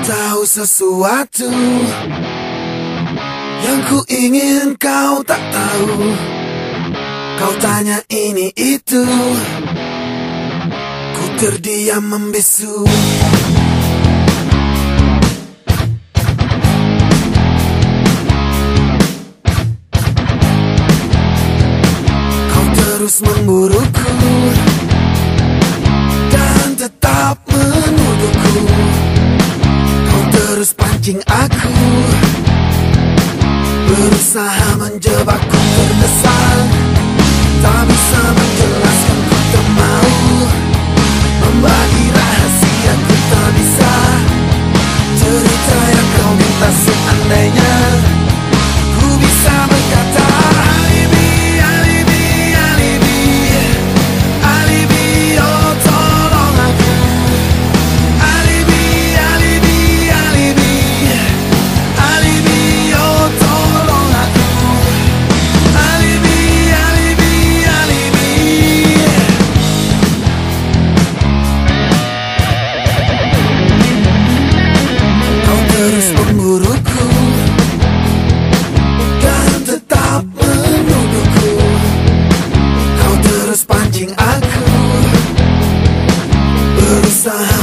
tahu sesuatu yang ku ingin kau tak tahu. Kau tanya ini itu, ku terdiam membisu. Kau terus memburuku dan tetap menuduhku. Kau terus pancing aku, berusaha menjebakku, terdesak, tak bisa menjelaskan, ku tak mau membagi rahasia, ku tak bisa cerita yang kau minta. Seandainya ku bisa berkata alibi, alibi, alibi, alibi, oh tolong aku. Alibi, alibi, alibi, alibi, oh tolong aku. Alibi, alibi, alibi. Kau terus memburuku dan tetap menuduhku. Kau terus pancing aku, berusaha